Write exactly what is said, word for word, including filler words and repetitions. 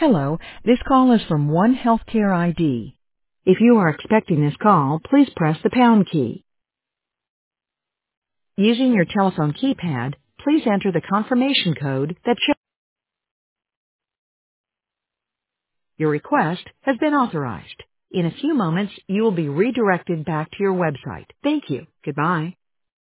Hello, this call is from One Healthcare I D. If you are expecting this call, please press the pound key. Using your telephone keypad, please enter the confirmation code that shows your request has been authorized. In a few moments, you will be redirected back to your website. Thank you. Goodbye.